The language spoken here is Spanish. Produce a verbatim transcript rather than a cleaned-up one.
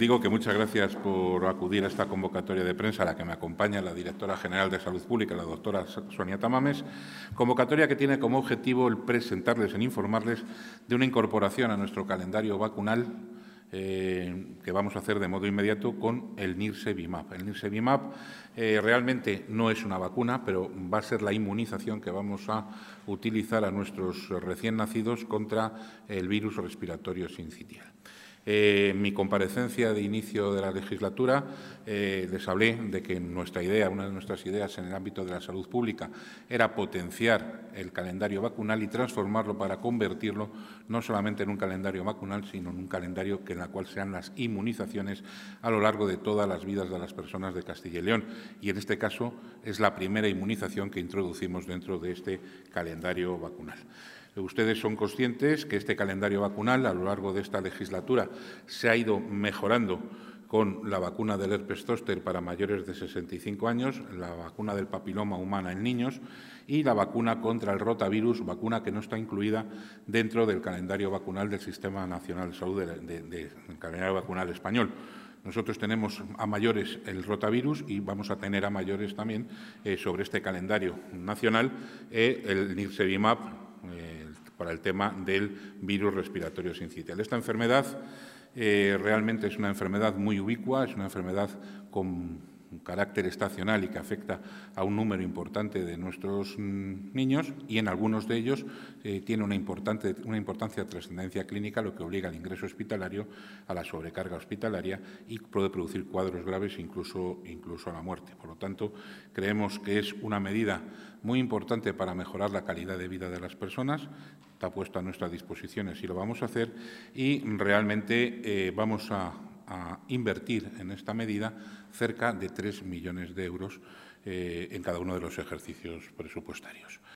digo que muchas gracias por acudir a esta convocatoria de prensa a la que me acompaña la directora general de Salud Pública, la doctora Sonia Tamames, convocatoria que tiene como objetivo el presentarles e informarles de una incorporación a nuestro calendario vacunal eh, que vamos a hacer de modo inmediato con el Nirsevimab. El Nirsevimab eh, realmente no es una vacuna, pero va a ser la inmunización que vamos a utilizar a nuestros recién nacidos contra el virus respiratorio sincitial. Eh, en mi comparecencia de inicio de la legislatura eh, les hablé de que nuestra idea, una de nuestras ideas en el ámbito de la salud pública era potenciar el calendario vacunal y transformarlo para convertirlo no solamente en un calendario vacunal, sino en un calendario que en la cual sean las inmunizaciones a lo largo de todas las vidas de las personas de Castilla y León. Y en este caso es la primera inmunización que introducimos dentro de este calendario vacunal. Ustedes son conscientes que este calendario vacunal, a lo largo de esta legislatura, se ha ido mejorando con la vacuna del herpes zóster para mayores de sesenta y cinco años, la vacuna del papiloma humana en niños y la vacuna contra el rotavirus, vacuna que no está incluida dentro del calendario vacunal del Sistema Nacional de Salud, del de, de, de, calendario vacunal español. Nosotros tenemos a mayores el rotavirus y vamos a tener a mayores también eh, sobre este calendario nacional eh, el Nirsevimab, eh, para el tema del virus respiratorio sincitial. Esta enfermedad eh, realmente es una enfermedad muy ubicua, es una enfermedad con un carácter estacional y que afecta a un número importante de nuestros mm, niños y en algunos de ellos eh, tiene una, importante, una importancia de trascendencia clínica, lo que obliga al ingreso hospitalario, a la sobrecarga hospitalaria y puede producir cuadros graves, incluso, incluso a la muerte. Por lo tanto, creemos que es una medida muy importante para mejorar la calidad de vida de las personas. Está puesto a nuestra disposición, así lo vamos a hacer y realmente eh, vamos a a invertir en esta medida cerca de tres millones de euros eh, en cada uno de los ejercicios presupuestarios.